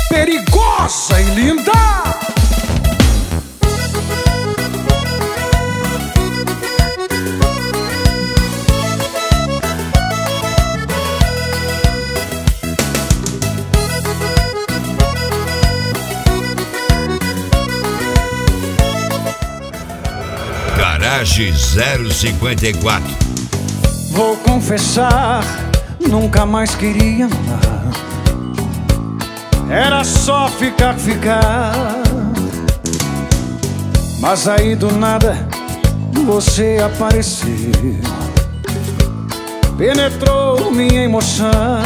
perigosa e linda. Garage 054. Vou confessar, nunca mais queria amar. Era só ficar. Mas aí do nada você apareceu, penetrou minha emoção.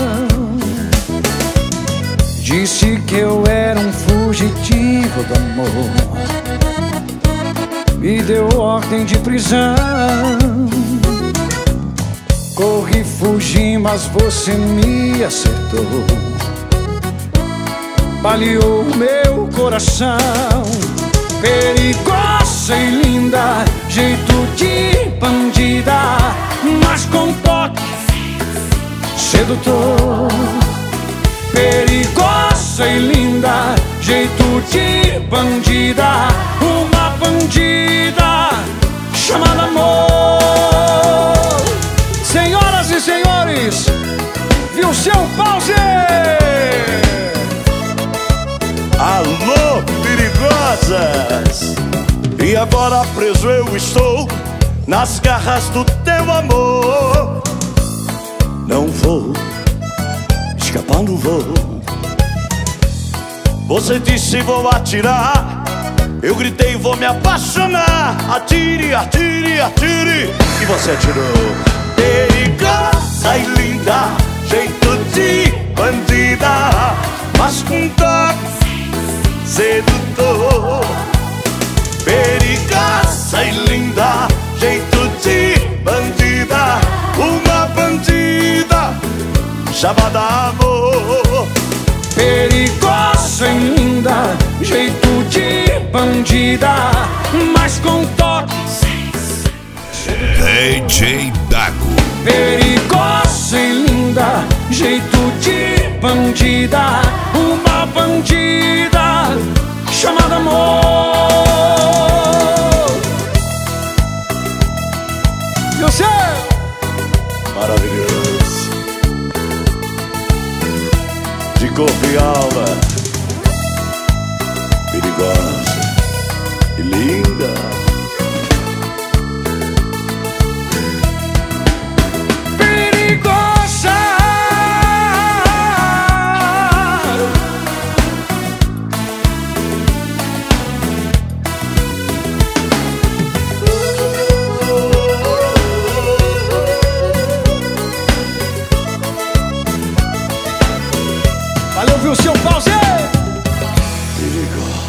Disse que eu era um fugitivo do amor, me deu ordem de prisão. Corri, fugi, mas você me acertou, baleou meu coração. Perigosa e linda, jeito de bandida, mas com toque sedutor. Perigosa e linda, jeito de bandida, uma bandida chamada amor. Senhoras e senhores, viu seu pause? Alô, perigosas! E agora preso eu estou nas garras do teu amor. Não vou escapar, não vou. Você disse vou atirar, eu gritei vou me apaixonar. Atire, atire, atire, e você atirou. Perigosa e linda, jeito de bandida, mas com toque sedutor. Perigosa e linda, jeito de bandida, uma bandida chamada amor. Perigosa e linda, jeito de bandida, mas com toque DJ Dago. perigosa e linda, jeito de bandida, uma bandida chamada amor. E o céu? Maravilhoso, de corpo e alma, perigosa e linda. Valeu, viu, seu pause? Perigosa.